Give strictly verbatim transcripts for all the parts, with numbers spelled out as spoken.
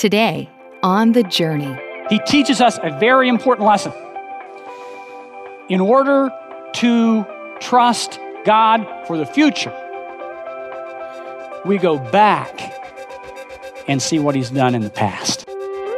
Today, on The Journey. He teaches us a very important lesson. In order to trust God for the future, we go back and see what He's done in the past.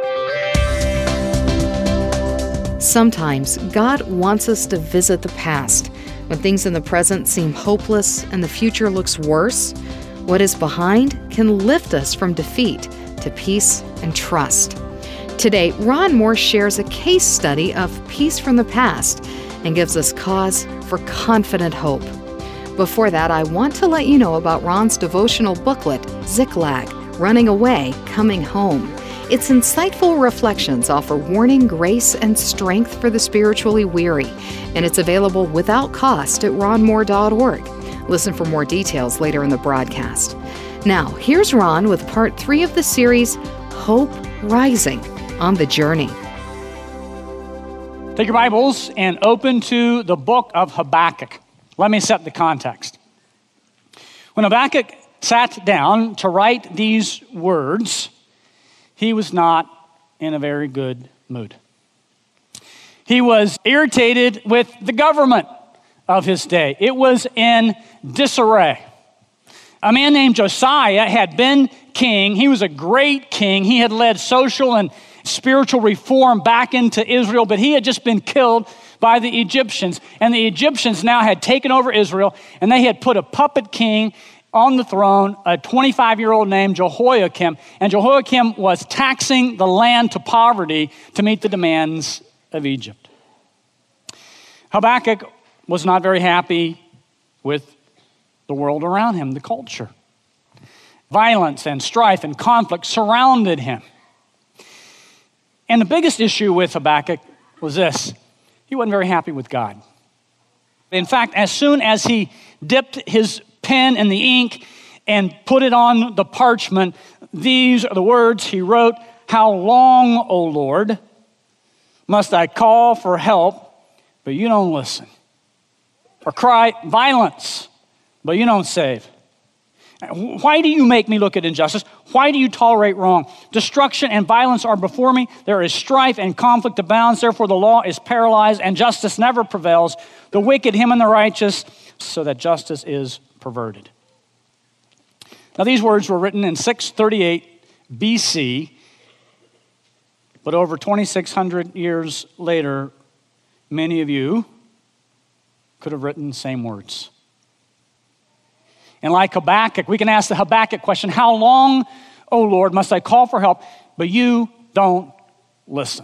Sometimes God wants us to visit the past. When things in the present seem hopeless and the future looks worse, what is behind can lift us from defeat to peace and trust. Today, Ron Moore shares a case study of peace from the past and gives us cause for confident hope. Before that, I want to let you know about Ron's devotional booklet, Ziklag, Running Away, Coming Home. Its insightful reflections offer warning, grace, and strength for the spiritually weary, and it's available without cost at ron moore dot org. Listen for more details later in the broadcast. Now, here's Ron with part three of the series, Hope Rising, on the Journey. Take your Bibles and open to the book of Habakkuk. Let me set the context. When Habakkuk sat down to write these words, he was not in a very good mood. He was irritated with the government of his day. It was in disarray. A man named Josiah had been king. He was a great king. He had led social and spiritual reform back into Israel, but he had just been killed by the Egyptians. And the Egyptians now had taken over Israel, and they had put a puppet king on the throne, a twenty-five-year-old named Jehoiakim. And Jehoiakim was taxing the land to poverty to meet the demands of Egypt. Habakkuk was not very happy with the world around him, the culture. Violence and strife and conflict surrounded him. And the biggest issue with Habakkuk was this: he wasn't very happy with God. In fact, as soon as he dipped his pen in the ink and put it on the parchment, these are the words he wrote: "How long, O Lord, must I call for help, but you don't listen? Or cry violence, but you don't save? Why do you make me look at injustice? Why do you tolerate wrong? Destruction and violence are before me. There is strife and conflict abounds. Therefore the law is paralyzed and justice never prevails. The wicked, him and the righteous, so that justice is perverted." Now these words were written in six thirty-eight B C, but over twenty-six hundred years later, many of you could have written the same words. And like Habakkuk, we can ask the Habakkuk question: how long, O Lord, must I call for help, but you don't listen?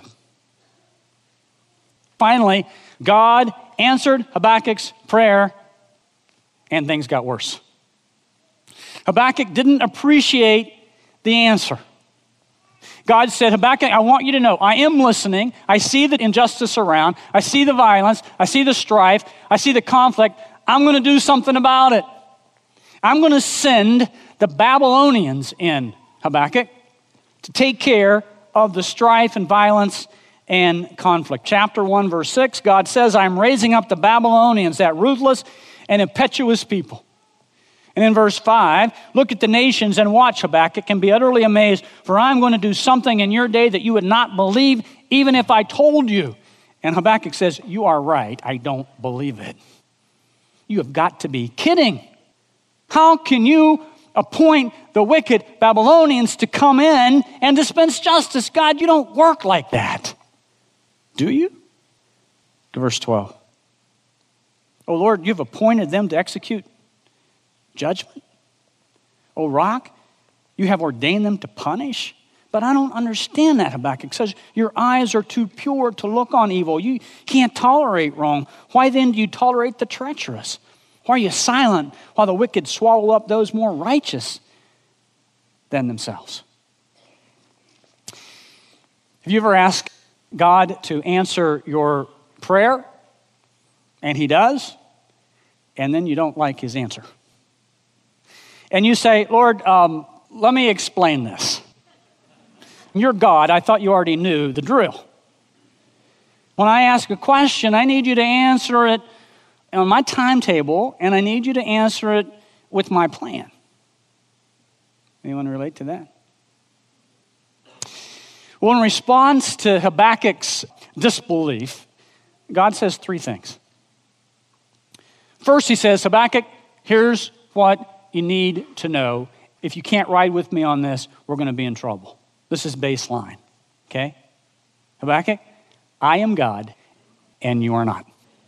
Finally, God answered Habakkuk's prayer, and things got worse. Habakkuk didn't appreciate the answer. God said, "Habakkuk, I want you to know, I am listening. I see the injustice around. I see the violence. I see the strife. I see the conflict. I'm going to do something about it. I'm going to send the Babylonians in, Habakkuk, to take care of the strife and violence and conflict." Chapter one, verse six, God says, "I'm raising up the Babylonians, that ruthless and impetuous people." And in verse five, "Look at the nations and watch, Habakkuk, and be utterly amazed, for I'm going to do something in your day that you would not believe, even if I told you." And Habakkuk says, "You are right, I don't believe it. You have got to be kidding. How can you appoint the wicked Babylonians to come in and dispense justice? God, you don't work like that, do you?" Verse twelve, "O Lord, you've appointed them to execute judgment. O rock, you have ordained them to punish." But I don't understand that, Habakkuk says. "Your eyes are too pure to look on evil. You can't tolerate wrong. Why then do you tolerate the treacherous? Why are you silent while the wicked swallow up those more righteous than themselves?" Have you ever asked God to answer your prayer, and He does, and then you don't like His answer? And you say, "Lord, um, let me explain this. You're God. I thought you already knew the drill. When I ask a question, I need you to answer it on my timetable, and I need you to answer it with my plan." Anyone relate to that? Well, in response to Habakkuk's disbelief, God says three things. First, he says, Habakkuk, here's what you need to know. If you can't ride with me on this, we're going to be in trouble. This is baseline, okay? Habakkuk, I am God, and you are not.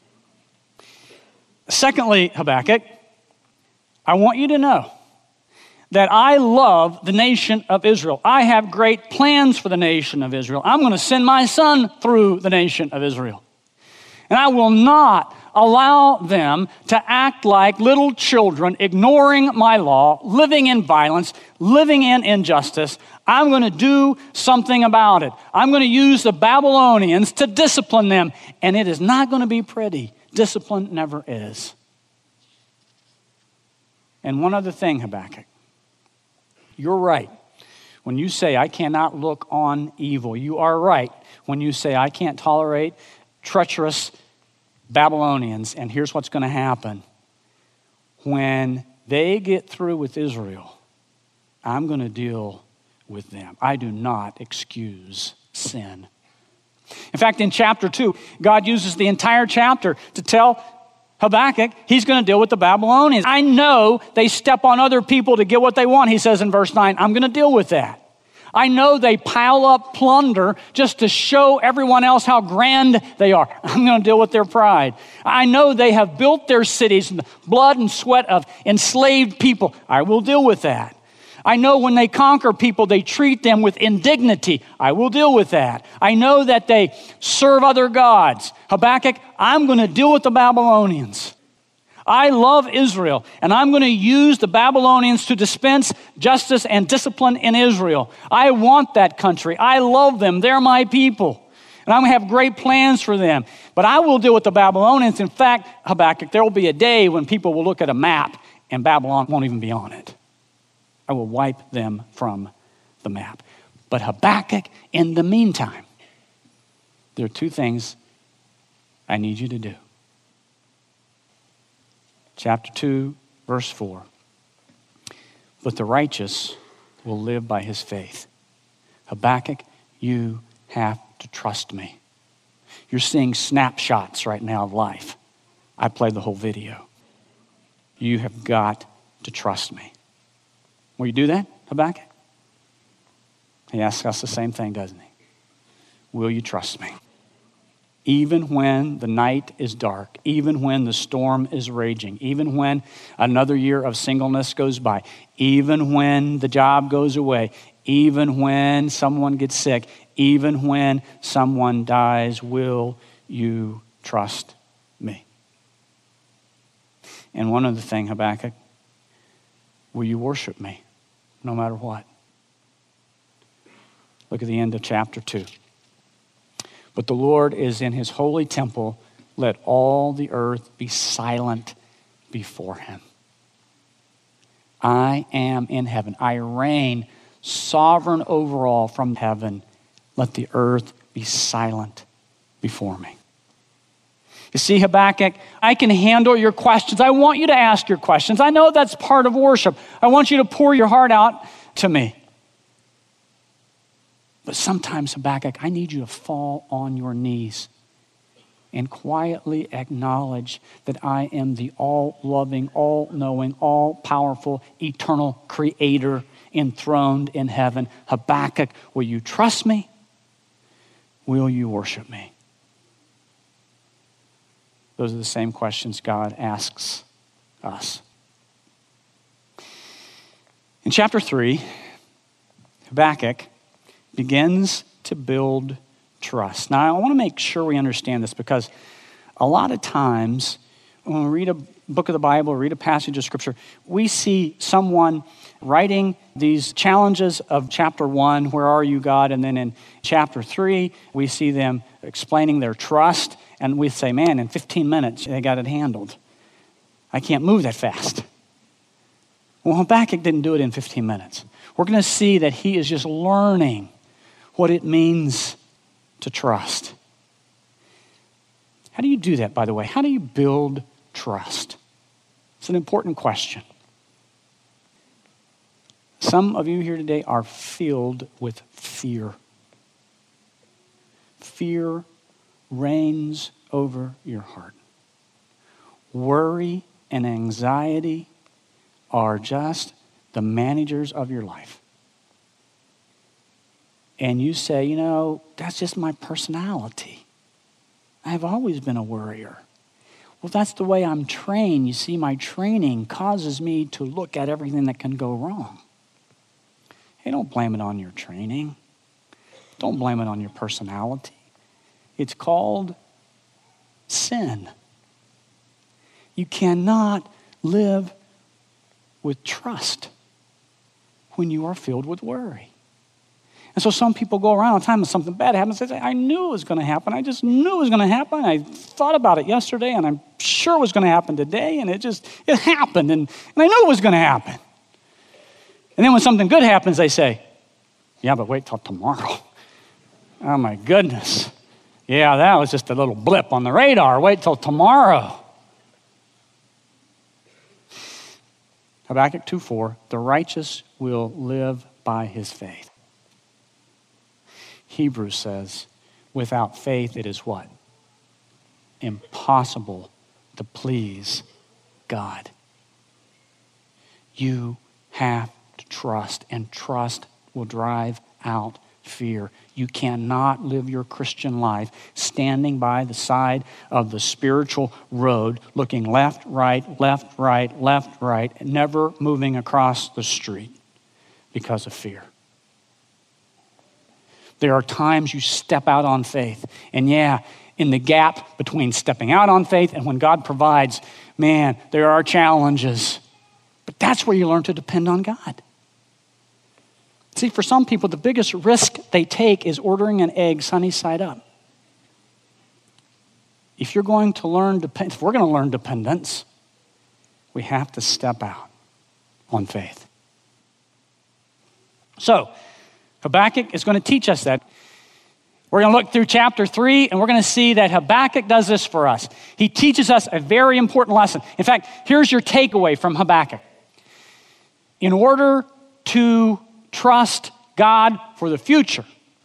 Secondly, Habakkuk, I want you to know that I love the nation of Israel. I have great plans for the nation of Israel. I'm going to send my son through the nation of Israel. And I will not allow them to act like little children, ignoring my law, living in violence, living in injustice. I'm going to do something about it. I'm going to use the Babylonians to discipline them. And it is not going to be pretty. Discipline never is. And one other thing, Habakkuk. You're right. When you say, I cannot look on evil, you are right. When you say, I can't tolerate treacherous Babylonians, and here's what's going to happen. When they get through with Israel, I'm going to deal with them. I do not excuse sin. In fact, in chapter two, God uses the entire chapter to tell Habakkuk he's going to deal with the Babylonians. I know they step on other people to get what they want, he says in verse nine. I'm going to deal with that. I know they pile up plunder just to show everyone else how grand they are. I'm going to deal with their pride. I know they have built their cities in the blood and sweat of enslaved people. I will deal with that. I know when they conquer people, they treat them with indignity. I will deal with that. I know that they serve other gods. Habakkuk, I'm going to deal with the Babylonians. I love Israel, and I'm going to use the Babylonians to dispense justice and discipline in Israel. I want that country. I love them. They're my people. And I'm going to have great plans for them. But I will deal with the Babylonians. In fact, Habakkuk, there will be a day when people will look at a map and Babylon won't even be on it. I will wipe them from the map. But Habakkuk, in the meantime, there are two things I need you to do. Chapter two, verse four. But the righteous will live by his faith. Habakkuk, you have to trust me. You're seeing snapshots right now of life. I played the whole video. You have got to trust me. Will you do that, Habakkuk? He asks us the same thing, doesn't he? Will you trust me? Even when the night is dark, even when the storm is raging, even when another year of singleness goes by, even when the job goes away, even when someone gets sick, even when someone dies, will you trust me? And one other thing, Habakkuk, will you worship me no matter what? Look at the end of chapter two. But the Lord is in his holy temple. Let all the earth be silent before him. I am in heaven. I reign sovereign over all from heaven. Let the earth be silent before me. You see, Habakkuk, I can handle your questions. I want you to ask your questions. I know that's part of worship. I want you to pour your heart out to me. But sometimes, Habakkuk, I need you to fall on your knees and quietly acknowledge that I am the all-loving, all-knowing, all-powerful, eternal creator enthroned in heaven. Habakkuk, will you trust me? Will you worship me? Those are the same questions God asks us. In chapter three, Habakkuk begins to build trust. Now, I want to make sure we understand this because a lot of times when we read a book of the Bible, read a passage of Scripture, we see someone writing these challenges of chapter one, where are you, God? And then in chapter three, we see them explaining their trust, and we say, man, in fifteen minutes, they got it handled. I can't move that fast. Well, Habakkuk didn't do it in fifteen minutes. We're going to see that he is just learning what it means to trust. How do you do that, by the way? How do you build trust? It's an important question. Some of you here today are filled with fear. fear reigns over your heart. Worry and anxiety are just the managers of your life. And you say, you know, that's just my personality. I've always been a worrier. Well, that's the way I'm trained. You see, my training causes me to look at everything that can go wrong. Hey, don't blame it on your training. Don't blame it on your personality. It's called sin. You cannot live with trust when you are filled with worry. And so some people go around all the time when something bad happens, they say, I knew it was going to happen. I just knew it was going to happen. I thought about it yesterday, and I'm sure it was going to happen today, and it just, it happened, and, and I knew it was going to happen. And then when something good happens, they say, yeah, but wait till tomorrow. Oh, my goodness. Yeah, that was just a little blip on the radar. Wait till tomorrow. Habakkuk two four, the righteous will live by his faith. Hebrews says, without faith it is what? Impossible to please God. You have to trust, and trust will drive out fear. You cannot live your Christian life standing by the side of the spiritual road, looking left, right, left, right, left, right, never moving across the street because of fear. There are times you step out on faith. And yeah, in the gap between stepping out on faith and when God provides, man, there are challenges. But that's where you learn to depend on God. See, for some people, the biggest risk they take is ordering an egg sunny side up. If you're going to learn, depend- if we're going to learn dependence, we have to step out on faith. So, Habakkuk is going to teach us that. We're going to look through chapter three, and we're going to see that Habakkuk does this for us. He teaches us a very important lesson. In fact, here's your takeaway from Habakkuk. In order to trust God for the future,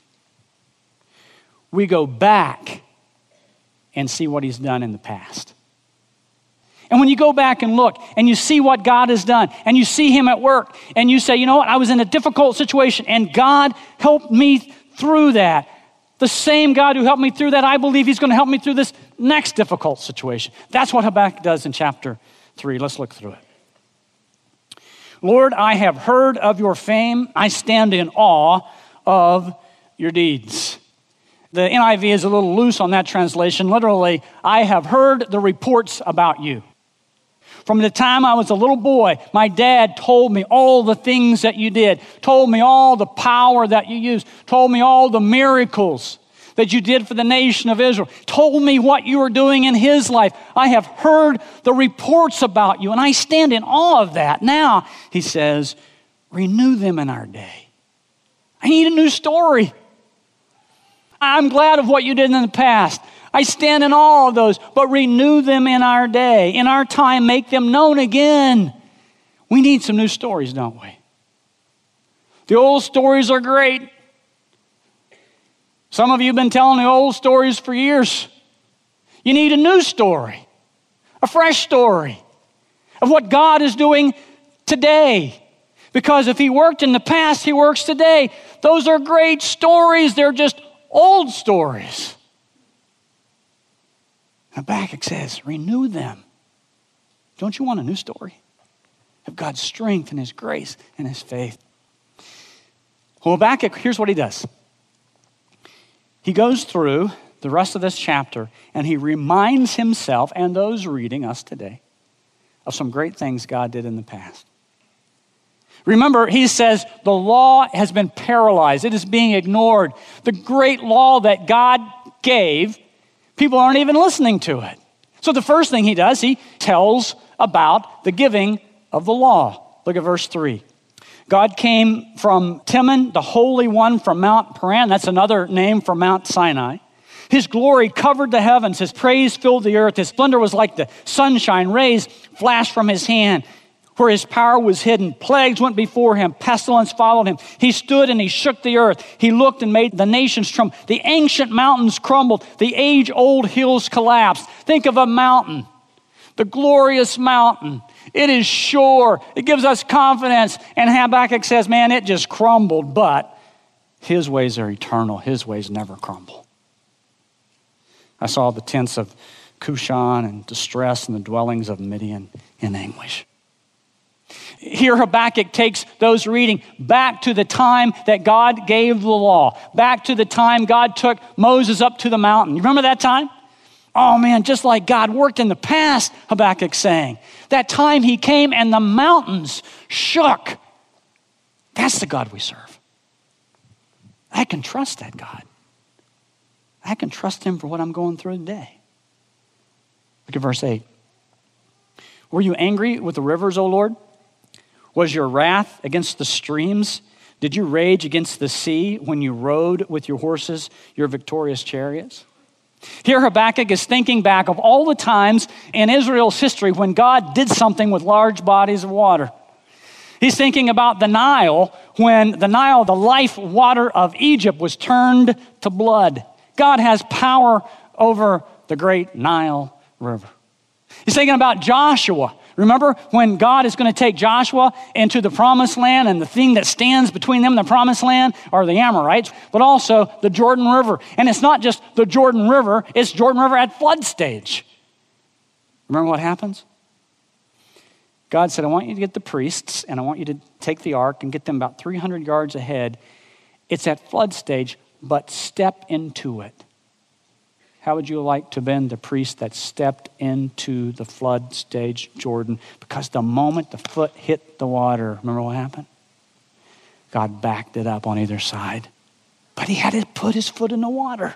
we go back and see what he's done in the past. And when you go back and look and you see what God has done and you see him at work and you say, you know what, I was in a difficult situation and God helped me through that. The same God who helped me through that, I believe he's going to help me through this next difficult situation. That's what Habakkuk does in chapter three. Let's look through it. Lord, I have heard of your fame. I stand in awe of your deeds. The N I V is a little loose on that translation. Literally, I have heard the reports about you. From the time I was a little boy, my dad told me all the things that you did, told me all the power that you used, told me all the miracles that you did for the nation of Israel, told me what you were doing in his life. I have heard the reports about you, and I stand in awe of that. Now, he says, renew them in our day. I need a new story. I'm glad of what you did in the past. I stand in awe of those, but renew them in our day. In our time, make them known again. We need some new stories, don't we? The old stories are great. Some of you have been telling the old stories for years. You need a new story, a fresh story of what God is doing today. Because if he worked in the past, he works today. Those are great stories. They're just old stories. Habakkuk says, renew them. Don't you want a new story of God's strength and his grace and his faith? Well, Habakkuk, here's what he does. He goes through the rest of this chapter and he reminds himself and those reading us today of some great things God did in the past. Remember, he says the law has been paralyzed. It is being ignored. The great law that God gave, people aren't even listening to it. So the first thing he does, he tells about the giving of the law. Look at verse three. God came from Timon, the Holy One from Mount Paran. That's another name for Mount Sinai. His glory covered the heavens. His praise filled the earth. His splendor was like the sunshine. Rays flashed from his hand. where his power was hidden. Plagues went before him. Pestilence followed him. He stood and he shook the earth. He looked and made the nations tremble. The ancient mountains crumbled. The age-old hills collapsed. Think of a mountain, the glorious mountain. It is sure. It gives us confidence. And Habakkuk says, man, it just crumbled, but his ways are eternal. His ways never crumble. I saw the tents of Cushan in distress and the dwellings of Midian in anguish. Here Habakkuk takes those reading back to the time that God gave the law, back to the time God took Moses up to the mountain. You remember that time? Oh man, just like God worked in the past, Habakkuk's saying. That time he came and the mountains shook. That's the God we serve. I can trust that God. I can trust him for what I'm going through today. Look at verse eight. Were you angry with the rivers, O Lord? Was your wrath against the streams? Did you rage against the sea when you rode with your horses, your victorious chariots? Here Habakkuk is thinking back of all the times in Israel's history when God did something with large bodies of water. He's thinking about the Nile, when the Nile, the life water of Egypt, was turned to blood. God has power over the great Nile River. He's thinking about Joshua. Remember when God is going to take Joshua into the promised land, and the thing that stands between them and the promised land are the Amorites, but also the Jordan River. And it's not just the Jordan River, it's Jordan River at flood stage. Remember what happens? God said, I want you to get the priests and I want you to take the ark and get them about three hundred yards ahead. It's at flood stage, but step into it. How would you like to have been the priest that stepped into the flood stage, Jordan? Because the moment the foot hit the water, remember what happened? God backed it up on either side. But he had to put his foot in the water.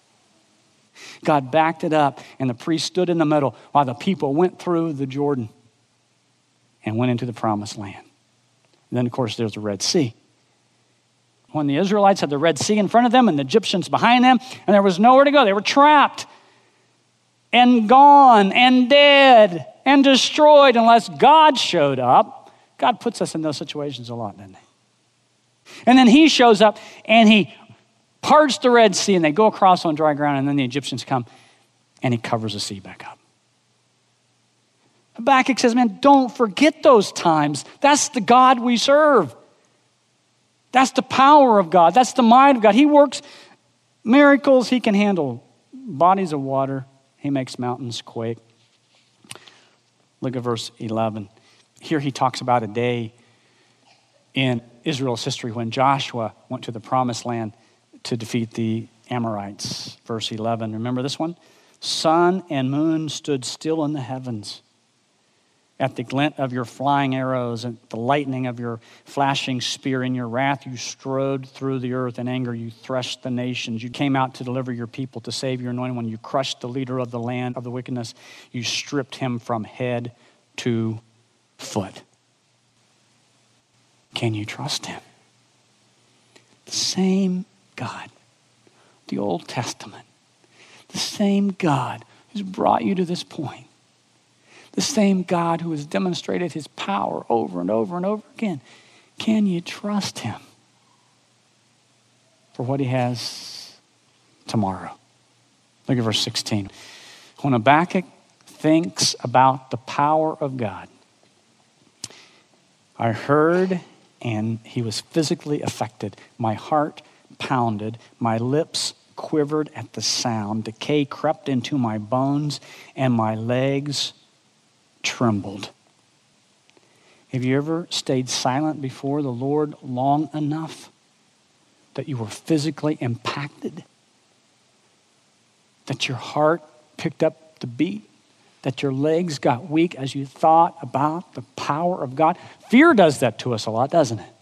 God backed it up, and the priest stood in the middle while the people went through the Jordan and went into the promised land. And then, of course, there's the Red Sea. When the Israelites had the Red Sea in front of them and the Egyptians behind them, and there was nowhere to go. They were trapped and gone and dead and destroyed unless God showed up. God puts us in those situations a lot, doesn't he? And then he shows up and he parts the Red Sea and they go across on dry ground, and then the Egyptians come and he covers the sea back up. Habakkuk says, man, don't forget those times. That's the God we serve. That's the power of God. That's the might of God. He works miracles. He can handle bodies of water. He makes mountains quake. Look at verse eleven. Here he talks about a day in Israel's history when Joshua went to the promised land to defeat the Amorites. Verse eleven. Remember this one? Sun and moon stood still in the heavens at the glint of your flying arrows and the lightning of your flashing spear. In your wrath you strode through the earth. In anger you threshed the nations. You came out to deliver your people, to save your anointed one. You crushed the leader of the land of the wickedness. You stripped him from head to foot. Can you trust him? The same God, the Old Testament, the same God who's brought you to this point, the same God who has demonstrated his power over and over and over again. Can you trust him for what he has tomorrow? Look at verse sixteen. When Habakkuk thinks about the power of God, I heard and he was physically affected. My heart pounded, my lips quivered at the sound. Decay crept into my bones and my legs trembled. Have you ever stayed silent before the Lord long enough that you were physically impacted? That your heart picked up the beat? That your legs got weak as you thought about the power of God? Fear does that to us a lot, doesn't it?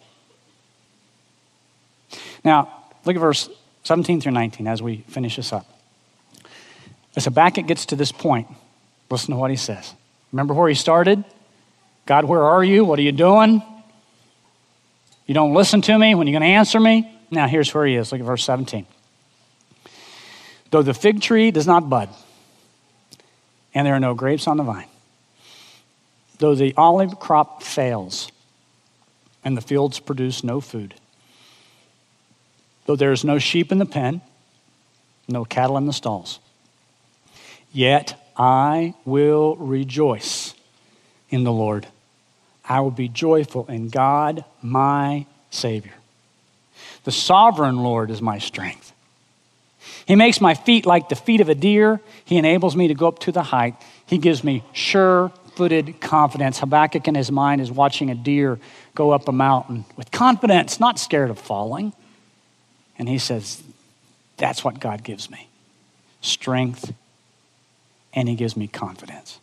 Now, look at verse seventeen through nineteen as we finish this up. As Habakkuk gets to this point, listen to what he says. Remember where he started? God, where are you? What are you doing? You don't listen to me. When are you going to answer me? Now here's where he is. Look at verse seventeen. Though the fig tree does not bud, and there are no grapes on the vine, though the olive crop fails and the fields produce no food, though there is no sheep in the pen, no cattle in the stalls, yet I will rejoice in the Lord. I will be joyful in God, my Savior. The sovereign Lord is my strength. He makes my feet like the feet of a deer. He enables me to go up to the height. He gives me sure-footed confidence. Habakkuk in his mind is watching a deer go up a mountain with confidence, not scared of falling. And he says, that's what God gives me. Strength, and he gives me confidence.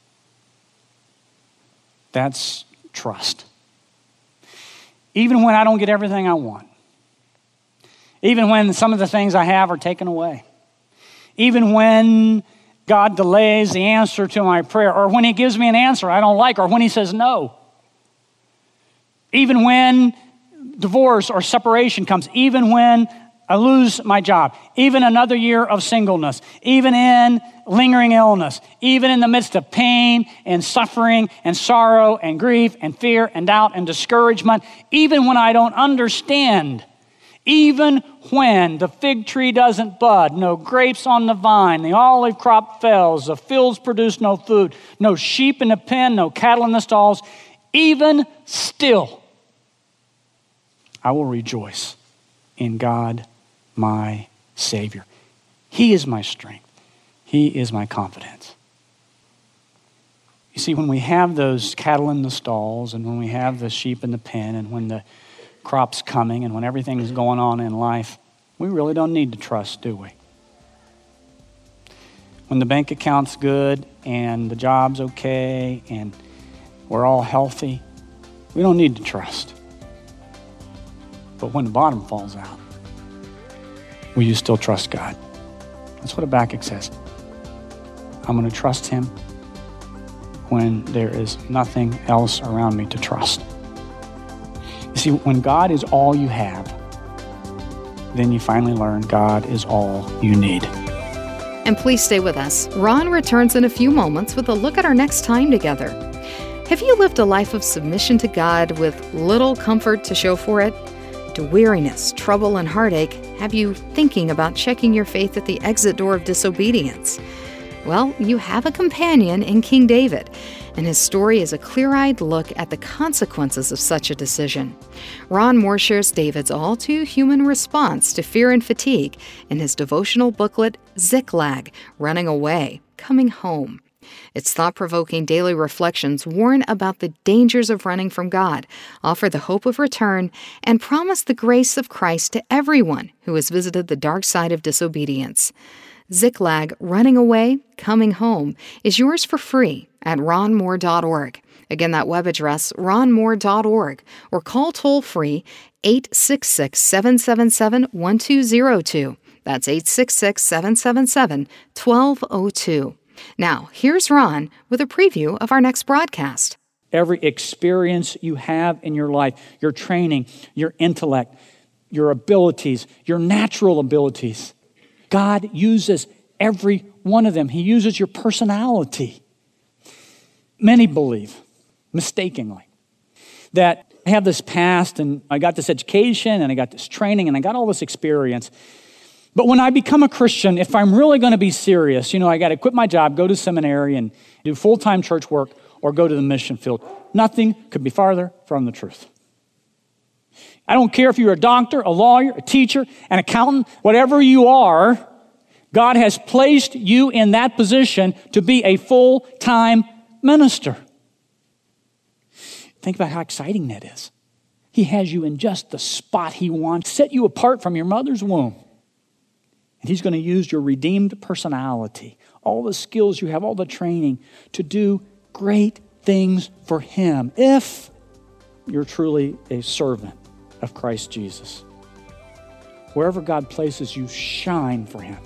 That's trust. Even when I don't get everything I want. Even when some of the things I have are taken away. Even when God delays the answer to my prayer, or when he gives me an answer I don't like, or when he says no. Even when divorce or separation comes, even when I lose my job, even another year of singleness, even in lingering illness, even in the midst of pain and suffering and sorrow and grief and fear and doubt and discouragement, even when I don't understand, even when the fig tree doesn't bud, no grapes on the vine, the olive crop fails, the fields produce no food, no sheep in the pen, no cattle in the stalls, even still, I will rejoice in God, my Savior. He is my strength. He is my confidence. You see, when we have those cattle in the stalls and when we have the sheep in the pen and when the crop's coming and when everything's going on in life, we really don't need to trust, do we? When the bank account's good and the job's okay and we're all healthy, we don't need to trust. But when the bottom falls out, will you still trust God? That's what Habakkuk says. I'm going to trust him when there is nothing else around me to trust. You see, when God is all you have, then you finally learn God is all you need. And please stay with us. Ron returns in a few moments with a look at our next time together. Have you lived a life of submission to God with little comfort to show for it? Do weariness, trouble, and heartache have you thinking about checking your faith at the exit door of disobedience? Well, you have a companion in King David, and his story is a clear-eyed look at the consequences of such a decision. Ron Moore shares David's all-too-human response to fear and fatigue in his devotional booklet, Ziklag, Running Away, Coming Home. Its thought-provoking daily reflections warn about the dangers of running from God, offer the hope of return, and promise the grace of Christ to everyone who has visited the dark side of disobedience. Ziklag, Running Away, Coming Home is yours for free at ron moore dot org. Again, that web address, ron moore dot org, or call toll-free eight six six, seven seven seven, one two zero two. That's eight six six, seven seven seven, one two zero two. Now, here's Ron with a preview of our next broadcast. Every experience you have in your life, your training, your intellect, your abilities, your natural abilities, God uses every one of them. He uses your personality. Many believe, mistakenly, that I have this past and I got this education and I got this training and I got all this experience. But when I become a Christian, if I'm really going to be serious, you know, I got to quit my job, go to seminary and do full-time church work or go to the mission field. Nothing could be farther from the truth. I don't care if you're a doctor, a lawyer, a teacher, an accountant, whatever you are, God has placed you in that position to be a full-time minister. Think about how exciting that is. He has you in just the spot he wants, set you apart from your mother's womb. And he's going to use your redeemed personality, all the skills you have, all the training to do great things for him if you're truly a servant of Christ Jesus. Wherever God places you, shine for him.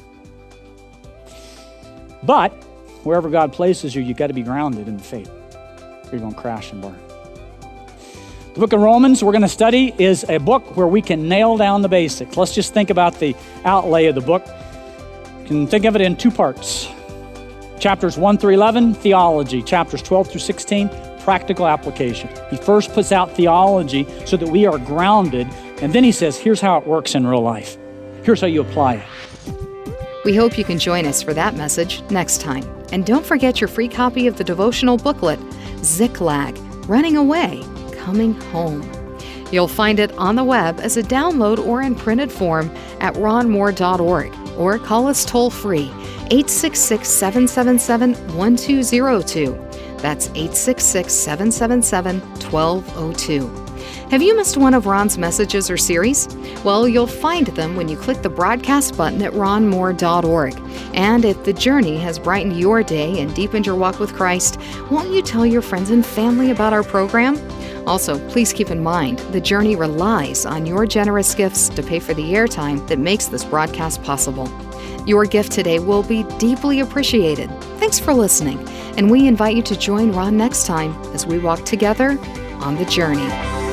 But wherever God places you, you've got to be grounded in the faith. You're going to crash and burn. The book of Romans we're going to study is a book where we can nail down the basics. Let's just think about the outlay of the book. You can think of it in two parts. Chapters one through eleven, theology. Chapters twelve through sixteen, practical application. He first puts out theology so that we are grounded, and then he says, here's how it works in real life. Here's how you apply it. We hope you can join us for that message next time. And don't forget your free copy of the devotional booklet, Ziklag, Running Away, Coming Home. You'll find it on the web as a download or in printed form at ron moore dot org, or call us toll-free, eight six six, seven seven seven, one two zero two. That's eight six six, seven seven seven, one two zero two. Have you missed one of Ron's messages or series? Well, you'll find them when you click the broadcast button at ron moore dot org. And if the journey has brightened your day and deepened your walk with Christ, won't you tell your friends and family about our program? Also, please keep in mind, the journey relies on your generous gifts to pay for the airtime that makes this broadcast possible. Your gift today will be deeply appreciated. Thanks for listening, and we invite you to join Ron next time as we walk together on the journey.